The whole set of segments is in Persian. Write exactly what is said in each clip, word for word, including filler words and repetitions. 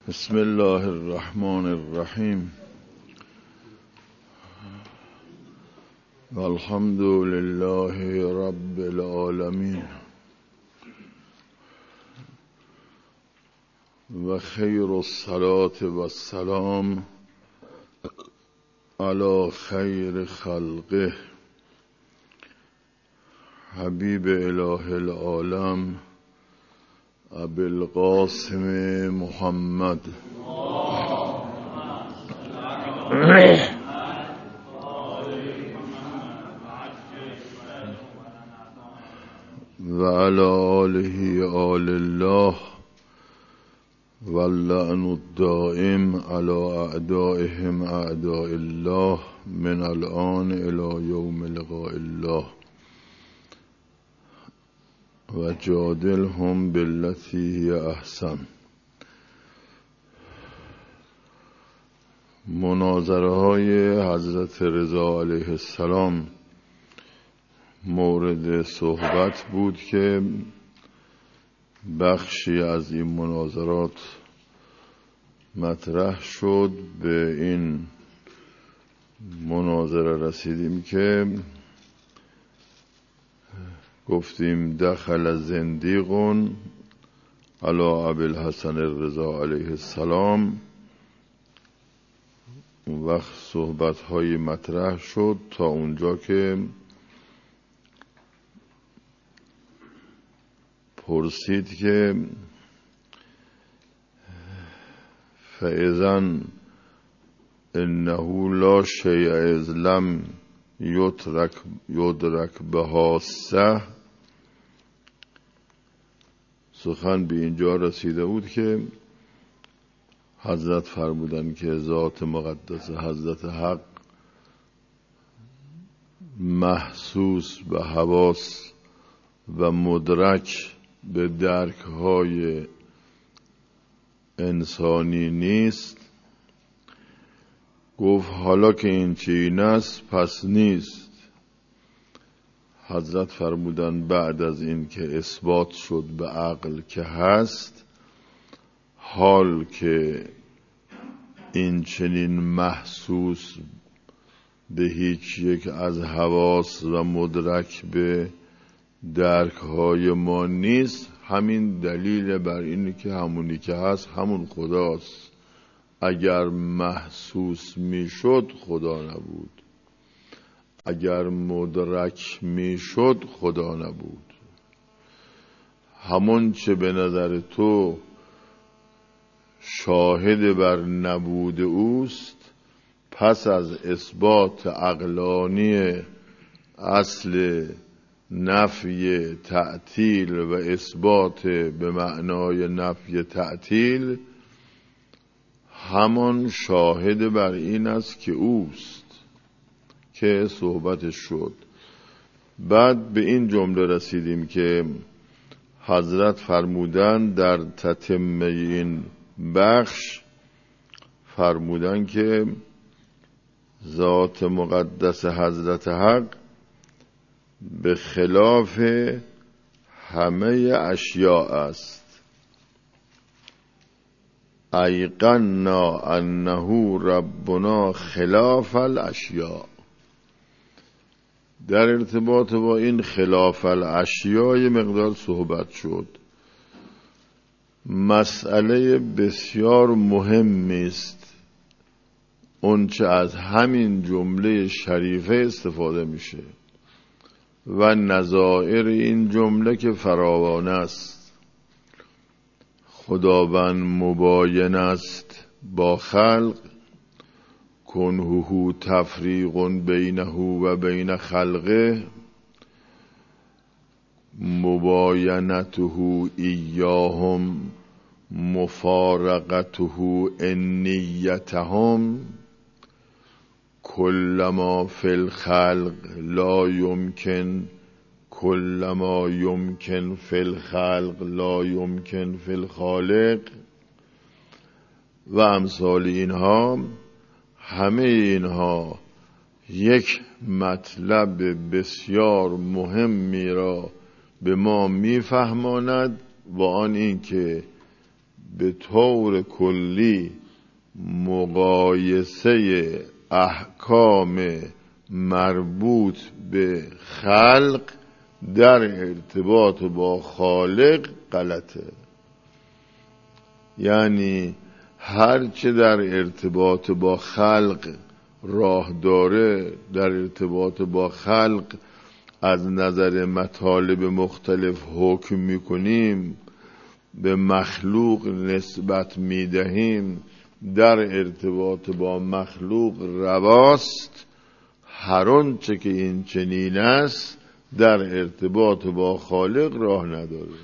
بسم الله الرحمن الرحیم والحمد لله رب العالمین و خیر الصلاة و السلام علی خیر خلقه حبیب اله العالم ابی القاسم محمد و علی آله آل الله واللعن الدائم علی اعدائهم اعداء الله من الآن الی یوم لقاء الله و جادلهم بالتی هی احسن. مناظره های حضرت رضا علیه السلام مورد صحبت بود که بخشی از این مناظرات مطرح شد. به این مناظره رسیدیم که گفتیم دخل زندیقون علی ابوالحسن الرضا علیه السلام. اون وقت صحبت های مطرح شد تا اونجا که پرسید که فاذن انه لا شیء اذ لم یدرک یدرک بحاسه. سخن به اینجا رسیده بود که حضرت فرمودن که ذات مقدس حضرت حق محسوس به حواس و مدرک به درک های انسانی نیست. گفت حالا که این چنین است پس نیست. حضرت فرمودن بعد از این که اثبات شد به عقل که هست، حال که این چنین محسوس به هیچ یک از حواس و مدرک به درک های ما نیست، همین دلیل بر اینه که همونی که هست همون خداست. اگر محسوس میشد خدا نبود، اگر مدرک میشد خدا نبود. همون چه به نظر تو شاهد بر نبود اوست، پس از اثبات عقلانی اصل نفی تعطیل و اثبات به معنای نفی تعطیل، همان شاهد بر این است که اوست که صحبتش شد. بعد به این جمله رسیدیم که حضرت فرمودن در تتمه این بخش، فرمودن که ذات مقدس حضرت حق به خلاف همه اشیاء است. ایقنا انه ربنا خلاف الاشیاء. در ارتباط با این خلاف الاشیاء مقدار صحبت شد. مسئله بسیار مهمی است اون چه از همین جمله شریفه استفاده میشه و نظائر این جمله که فراوان است. خداوند مباین است با خلق، کنهو تفریق بینه و بین خلقه، مباینته ایاهم مفارقته انیتهم، کل ما فی الخلق لا یمکن کل ما یمکن فی الخلق لا یمکن فی الخالق و امثال اینها. همه اینها یک مطلب بسیار مهمی را به ما میفهماند و آن این که به طور کلی مقایسه احکام مربوط به خلق در ارتباط با خالق غلطه. یعنی هرچه در ارتباط با خلق راه داره، در ارتباط با خلق از نظر مطالب مختلف حکم میکنیم، به مخلوق نسبت میدهیم، در ارتباط با مخلوق رواست. هر آنچه که این چنین است در ارتباط با خالق راه نداره.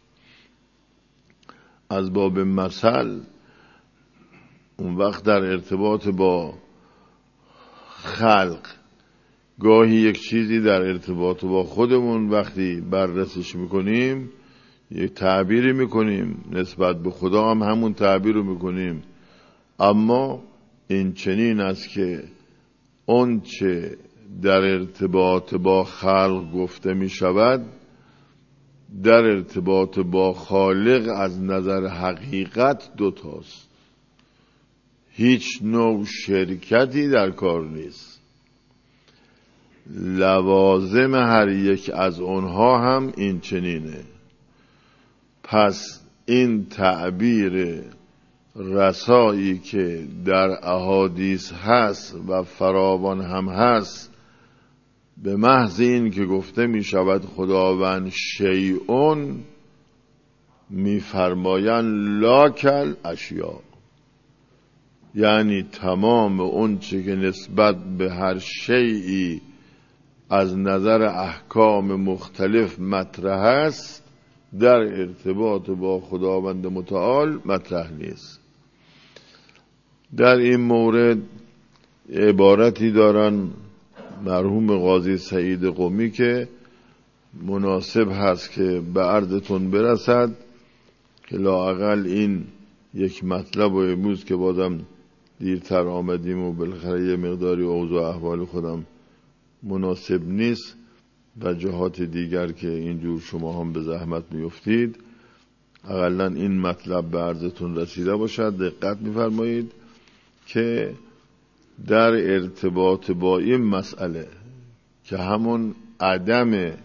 از باب مثل اون وقت در ارتباط با خلق گاهی یک چیزی در ارتباط با خودمون وقتی بررسیش میکنیم یک تعبیری میکنیم، نسبت به خدا هم همون تعبیر رو میکنیم، اما این چنین است که اون چه در ارتباط با خلق گفته میشود در ارتباط با خالق از نظر حقیقت دوتاست. هیچ نوع شرکتی در کار نیست. لوازم هر یک از اونها هم این چنینه. پس این تعبیر رسایی که در احادیث هست و فراوان هم هست، به محض این که گفته می شود خداوند شیئون، می فرمایند لاکل اشیا، یعنی تمام اون چه که نسبت به هر شیئی از نظر احکام مختلف مطرح است در ارتباط با خداوند متعال مطرح نیست. در این مورد عبارتی دارن مرحوم قاضی سعید قمی که مناسب هست که به عرضتون برسد، که لااقل این یک مطلب و امروز که بازم دیرتر آمدیم و بالاخره یه مقداری اوضاع احوال خودم مناسب نیست و جهات دیگر که اینجور شما هم به زحمت میفتید، اقلا این مطلب به عرضتون رسیده باشد. دقت میفرمایید که در ارتباط با این مسئله که همون عدم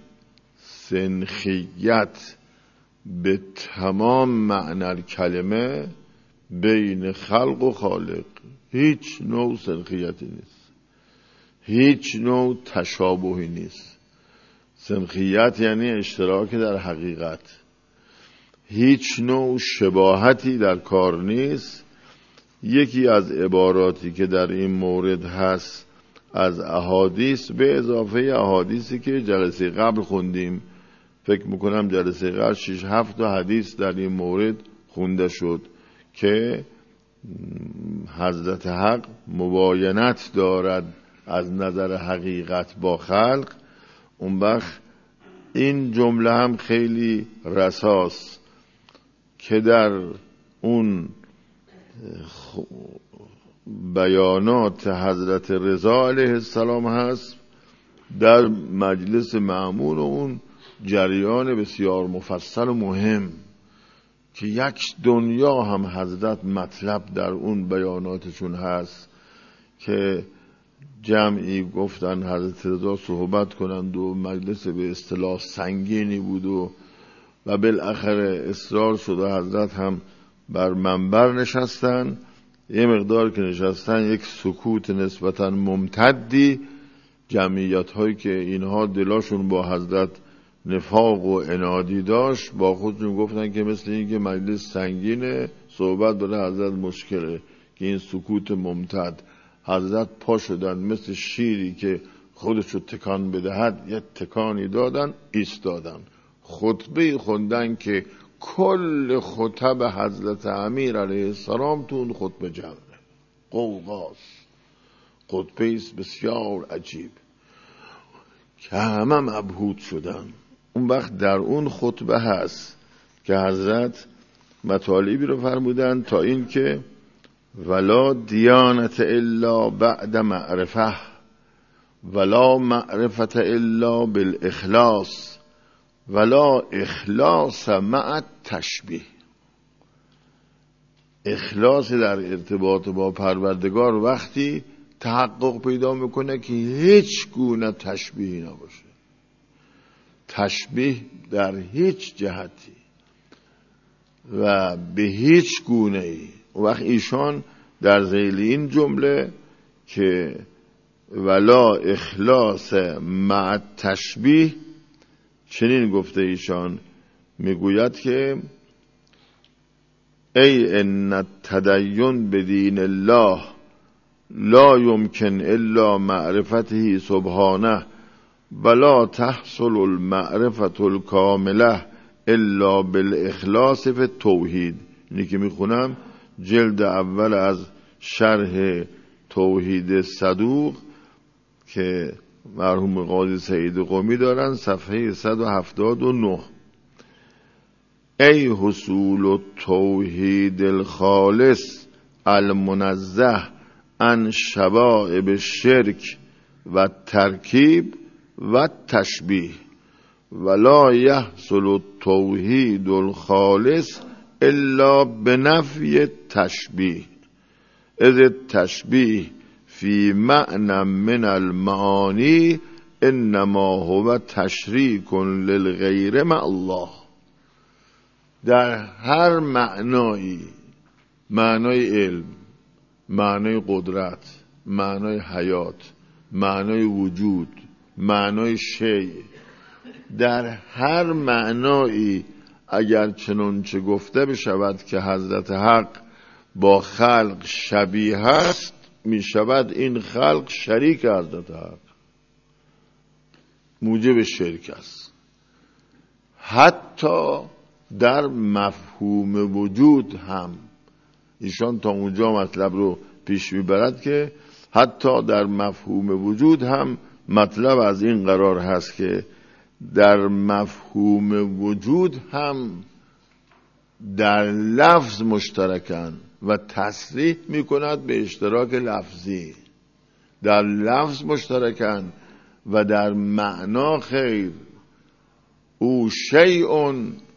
سنخیت به تمام معنی کلمه بین خلق و خالق، هیچ نوع سنخیتی نیست، هیچ نوع تشابهی نیست. سنخیت یعنی اشتراک در حقیقت، هیچ نوع شباهتی در کار نیست. یکی از عباراتی که در این مورد هست از احادیث به اضافه احادیثی که جلسه قبل خوندیم، فکر میکنم جلسه قبل شش هفت تا حدیث در این مورد خونده شد که حضرت حق مباینت دارد از نظر حقیقت با خلق. اون وقت این جمله هم خیلی رساست که در اون بیانات حضرت رضا علیه السلام هست در مجلس معمول، اون جریان بسیار مفصل و مهم که یک دنیا هم حضرت مطلب در اون بیاناتشون هست که جمعی گفتن حضرت رضا صحبت کنند و مجلس به اصطلاح سنگینی بود و و بالاخره اصرار شد و حضرت هم بر منبر نشستن. یه مقدار که نشستن یک سکوت نسبتا ممتدی، جمعیت هایی که اینها دلاشون با حضرت نفاق و عنادی داشت با خودشون گفتن که مثل این که مجلس سنگینه، صحبت برای حضرت مشکله، که این سکوت ممتد. حضرت پا شدن مثل شیری که خودشو تکان بدهد، یه تکانی دادن، ایستادن، خطبه خوندن که کل خطب حضرت امیر علیه السلام تو اون خطبه جمعه قوقاست، خطبه است بسیار عجیب که همه مبهوت شدن. اون وقت در اون خطبه هست که حضرت مطالبی رو فرمودن تا این که ولا دیانت الا بعد معرفه ولا معرفت الا بالاخلاص ولا اخلاص مع تشبیه. اخلاص در ارتباط با پروردگار وقتی تحقق پیدا میکنه که هیچ گونه تشبیهی نباشه، تشبیه در هیچ جهتی و به هیچ گونه ای. وقت ایشان در ذیل این جمله که ولا اخلاص مع تشبیه چنین گفته، ایشان میگوید که ای ان التدین بدین الله لا یمکن الا معرفته سبحانه ولا تحصل المعرفة الکامله الا بالاخلاص فی التوحید. اینی که میخونم جلد اول از شرح توحید صدوق که مرحوم قاضی سعید قمی دارن، صفحه صد و هفتاد و نه. ای حصول التوحید الخالص المنزه عن شوائب الشرک و ترکیب و تشبیه ولا یحصل التوحید الخالص الا بنفی التشبیه اذ التشبیه فی معنی من المعانی انما هو تشریک للغیر مع الله. در هر معنایی، معنای علم، معنای قدرت، معنای حیات، معنای وجود، معنای شیء، در هر معنایی اگر چنانچه گفته بشود که حضرت حق با خلق شبیه است، می شود این خلق شریک حضرت حق، موجب شرک است. حتی در مفهوم وجود هم ایشان تا اونجا مطلب رو پیش میبرد که حتی در مفهوم وجود هم مطلب از این قرار هست که در مفهوم وجود هم در لفظ مشترکن و تصریح میکند به اشتراک لفظی، در لفظ مشترکن و در معنا خیر. او شیء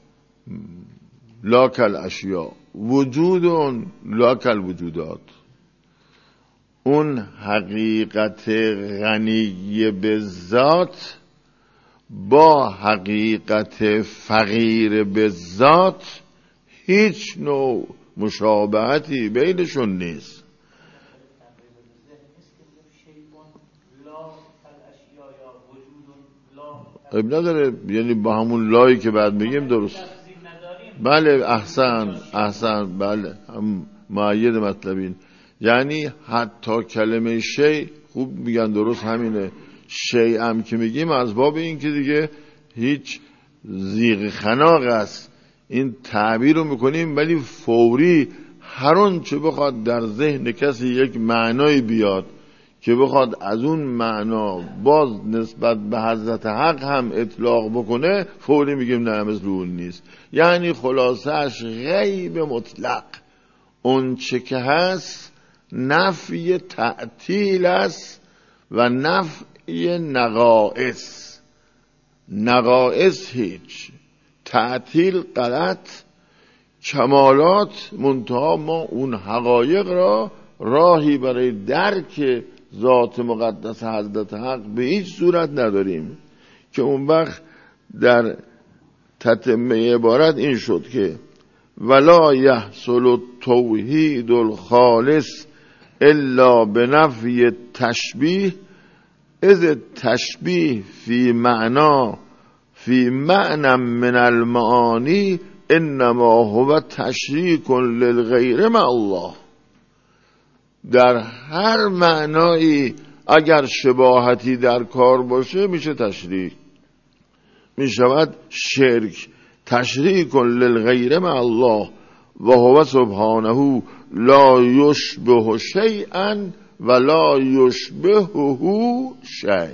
لا کالاشیاء، وجود لا کالوجودات. اون حقیقت غنی به ذات با حقیقت فقیر به ذات هیچ نوع مشابهتی بینشون نیست. اب نداره، یعنی با همون لایی که بعد میگیم درست. بله احسن احسن بله هم معید مطلبین. یعنی حتی کلمه شی خوب میگن درست همینه. شی هم که میگیم از باب این که دیگه هیچ زیغ خناق است این تعبیر رو میکنیم، ولی فوری هر اون چه بخواد در ذهن کسی یک معنای بیاد که بخواد از اون معنا باز نسبت به حضرت حق هم اطلاق بکنه، فوری میگیم نه مثل اون نیست. یعنی خلاصش غیب مطلق، اون چه که هست نفی تعطیل است و نفی نقائص. نقائص هیچ، تعطیل غلط، کمالات منتها ما اون حقایق را راهی برای درک ذات مقدس حضرت حق به هیچ صورت نداریم. که اون وقت در تتمه عبارت این شد که ولا یحصل التوحید الخالص الا بنفی التشبیه اذ التشبیه فی معنا فی معنی من المعانی انما هو تشریک للغیر مع الله. در هر معنایی اگر شباهتی در کار باشه میشه تشریک، میشود شرک. تشریک للغیر مع الله و هو سبحانه لا یشبه شیئا ولا یشبهه شیء.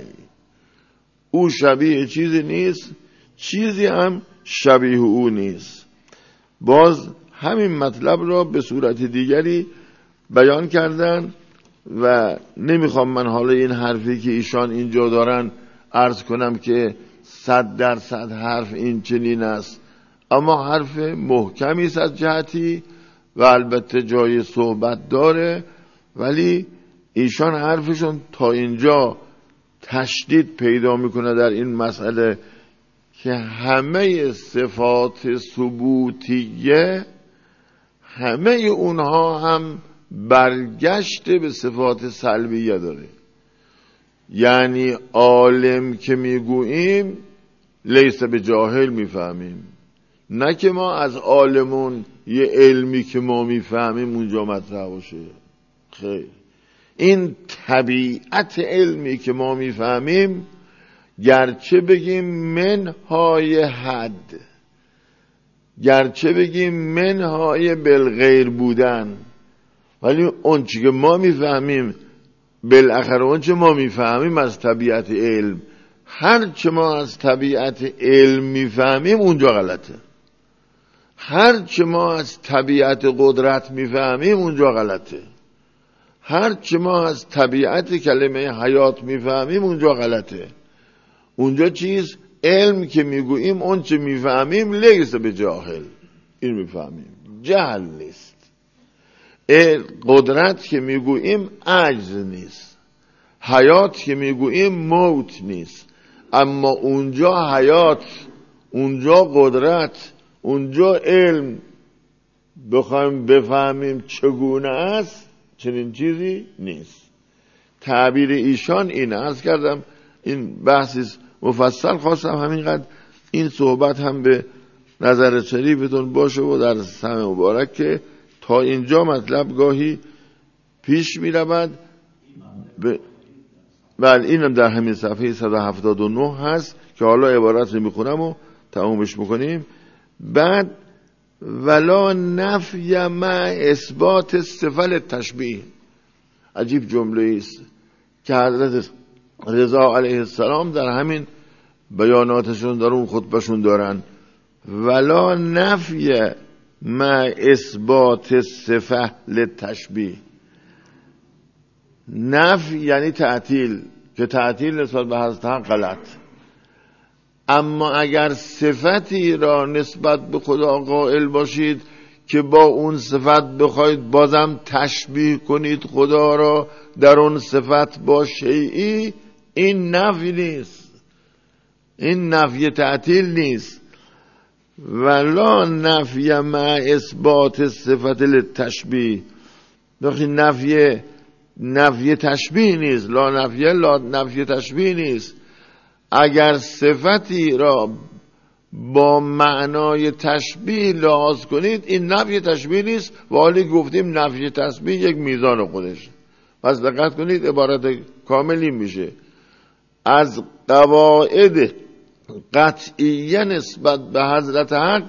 او شبیه چیزی نیست، چیزی هم شبیه او نیست. باز همین مطلب را به صورت دیگری بیان کردن و نمیخوام من حالا این حرفی که ایشان اینجا دارن عرض کنم که صد درصد حرف این چنین است، اما حرف محکمی است از جهتی و البته جای صحبت داره، ولی ایشان حرفشون تا اینجا تشدید پیدا میکنه در این مسئله که همه صفات ثبوتیه همه اونها هم برگشت به صفات سلبیه داره. یعنی عالم که میگوییم لیس به جاهل میفهمیم، نه که ما از عالمون یه علمی که ما میفهمیم اونجا مطرح باشه. خیر، این طبیعت علمی که ما میفهمیم گرچه بگیم منهای حد، گرچه بگیم منهای بالغیر بودن، ولی اون چی که ما میفهمیم بالاخره اون چه ما میفهمیم از طبیعت علم، هر چه ما از طبیعت علم میفهمیم اونجا غلطه. هر چه ما از طبیعت قدرت میفهمیم اونجا غلطه. هر چه ما از طبیعت کلمه حیات میفهمیم اونجا غلطه. اونجا چیز علم که میگوییم اون چه میفهمیم لیس به جاهل، این میفهمیم، جهل نیست. قدرت که میگوییم عجز نیست، حیات که میگوییم موت نیست. اما اونجا حیات، اونجا قدرت، اونجا علم بخوایم بفهمیم چگونه است، چنین چیزی نیست. تعبیر ایشان این عرض کردم، این بحثی مفصل خواستم همینقدر این صحبت هم به نظر شریفتون باشه و در سمع مبارک که تا اینجا مطلب گاهی پیش می رود. بله، اینم در همین صفحه صد و هفتاد و نه هست که حالا عبارت رو می خونم و تمومش میکنیم. بعد ولا نفی مع اثبات صفت تشبیه، عجیب جمله است که حضرت رضا علیه السلام در همین بیاناتشون در اون خطبهشون دارن، ولا نفی مع اثبات صفه للتشبیه. نفی یعنی تعطیل، که تعطیل نسبت به حضرت حق غلط. اما اگر صفتی را نسبت به خدا قائل باشید که با اون صفت بخواید بازم تشبیه کنید خدا را در اون صفت با شیئی، این نفی نیست، این نفی تعطیل نیست. ولا نفی مع اثبات صفت للتشبیه، بخی نفی نفی تشبیه نیست، لا نفی لا نفی تشبیه نیست. اگر صفتی را با معنای تشبیه لحاظ کنید این نفی تشبیه نیست، و حالی گفتیم نفی تشبیه یک میزان خودش. پس دقت کنید عبارت کاملی میشه از قواعد قطعیه نسبت به حضرت حق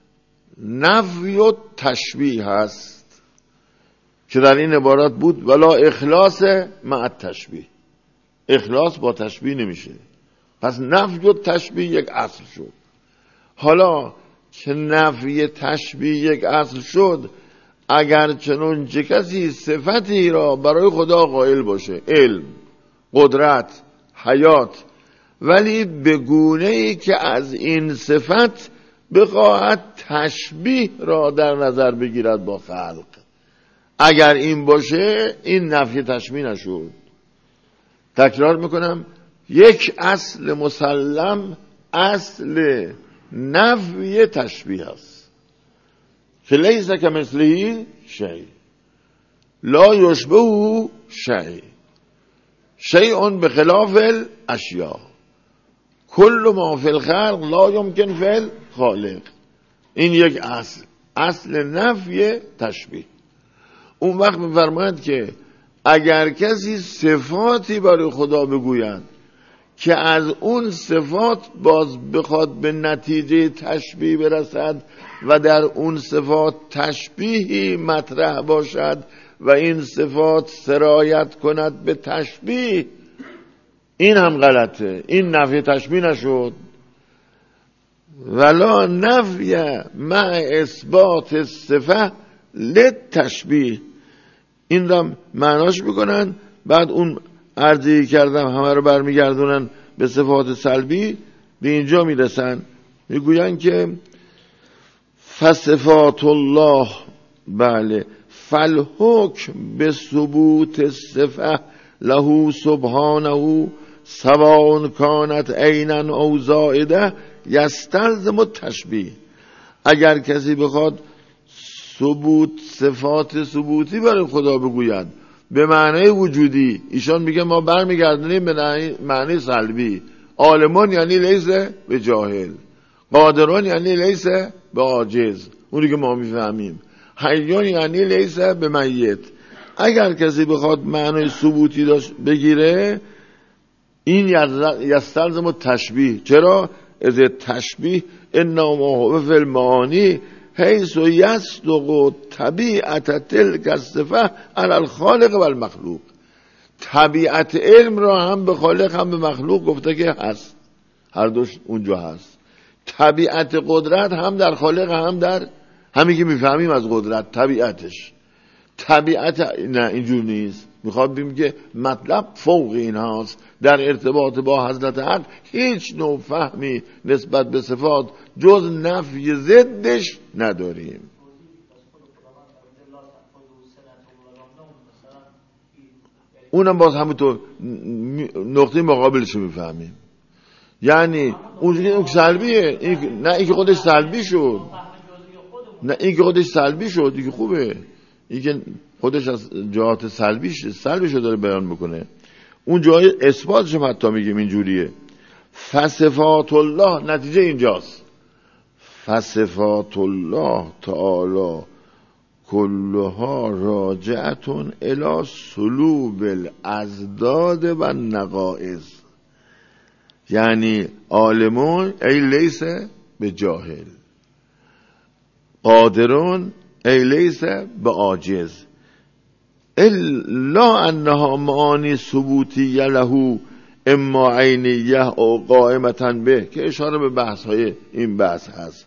نفی و تشبیه هست که در این عبارت بود ولا اخلاص مع تشبیه. اخلاص با تشبیه نمیشه، پس نفی و تشبیه یک اصل شد. حالا که نفی تشبیه یک اصل شد، اگر چنون چه کسی صفتی را برای خدا قائل باشه، علم، قدرت، حیات، ولی به گونه‌ای که از این صفت بخواهد تشبیه را در نظر بگیرد با خلق، اگر این باشه این نفی تشبیه نشد. تکرار میکنم، یک اصل مسلم اصل نفی تشبیه است که لیس کمثله شیء لا یشبهه شیء شیء بخلاف الاشیاء کل ما فی الخلق لا یمکن فی الخالق. این یک اصل، اصل نفی تشبیه. اون وقت می‌فرماید که اگر کسی صفاتی برای خدا بگوید که از اون صفات باز بخواد به نتیجه تشبیه برسد و در اون صفات تشبیهی مطرح باشد و این صفات سرایت کند به تشبیه، این هم غلطه، این نفی تشبیه نشد. ولا نفی مع اثبات صفه للتشبیه، این را معناش میکنن. بعد اون عرضی کردم همه رو برمیگردونن به صفات سلبی، به اینجا میرسن میگوین که فصفات الله بله فالحکم به ثبوت صفه له سبحانه سواء کانت عینا او زائده یستلزم التشبیه. اگر کسی بخواد ثبوت صفات ثبوتی برای خدا بگوید به معنی وجودی، ایشان میگه ما برمیگردونیم به معنی سلبی. عالمون یعنی لیسه به جاهل، قادرون یعنی لیسه به عاجز، اونی که ما میفهمیم. حیون یعنی لیسه به میت. اگر کسی بخواد معنی ثبوتی داشت بگیره، این یستلزم التشبیه. چرا؟ از تشبیه انما هو فی المعانی حیث یصدق طبیعت تلک الصفه علی الخالق و المخلوق. طبیعت علم را هم به خالق هم به مخلوق گفته که هست، هر دوش اونجا هست. طبیعت قدرت هم در خالق هم در همین که میفهمیم از قدرت طبیعتش. طبیعت نه اینجور نیست. میخواد بگیم که مطلب فوق این هاست. در ارتباط با حضرت حق هیچ نوع فهمی نسبت به صفات جز نفی ضدش نداریم. اونم باز همونطور نقطه مقابلش رو میفهمیم. یعنی اون که سلبیه، این نه این که خودش سلبی شد، نه این که خودش سلبی شد، این که خوبه، این که خودش از جهات سلبیش سلبیش رو داره بیان میکنه. اون جای اثباتش هم حتی میگیم اینجوریه. فصفات الله، نتیجه اینجاست، فصفات الله تعالی کلها راجعتون الی سلوب الازداد و نقائص. یعنی عالمون ای لیسه به جاهل، قادرون ای لیسه به عاجز، الا انها معانی ثبوتیه له اما عینیه او قائمتا به، که اشاره به بحث های این بحث هست.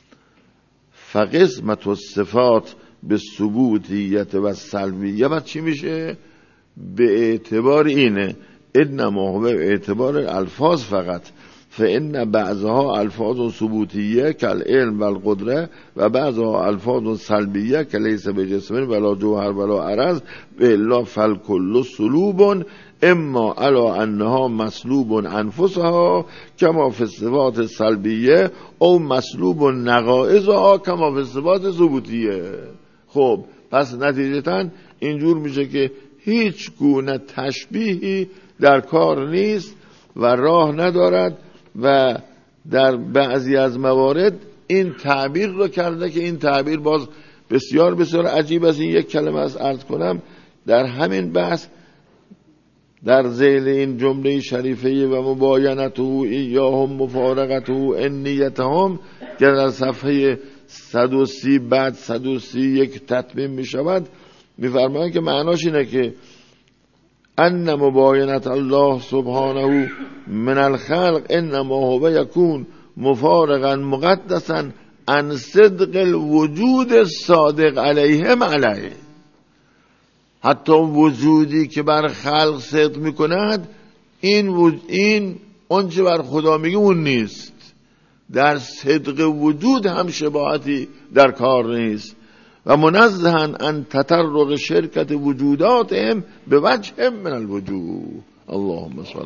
فقسمت الصفات به ثبوتیت و سلبیه و چی میشه؟ به اعتبار اینه انما هو به اعتبار الفاظ فقط، فان بعضها الفاظ ثبوتیه کالعلم و القدره و بعضها الفاظ سلبیه کلیس به جسم ولا جوهر ولا عرض الا فالکل سلوب اما علا انها مسلوب انفسها کما فی الصفات السلبیه او مسلوب نقائصها کما فی الصفات ثبوتیه. خب پس نتیجتاً اینجور میشه که هیچ گونه تشبیهی در کار نیست و راه ندارد و در بعضی از موارد این تعبیر رو کرده که این تعبیر باز بسیار بسیار عجیب است. این یک کلمه از عرض کنم در همین بحث در ذیل این جمله شریفه و مباینته ایاهم مفارقته انیتهم که در صفحه صد و سی بعد صد و سی یک تتمیم می شود، می فرماید که معناش اینه که ان مباینت الله سبحانه من الخلق انما هو یکون مفارقا مقدسا عن صدق الوجود الصادق علیهم علیه. حتی وجودی که بر خلق صدق میکند این وج... این اون چه بر خدا میگه اون نیست. در صدق وجود هم شباهتی در کار نیست و منزهن ان تطرق شرکت وجوداتهم به وجه من الوجوه. اللهم صل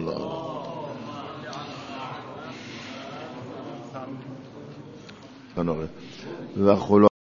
علی و خلا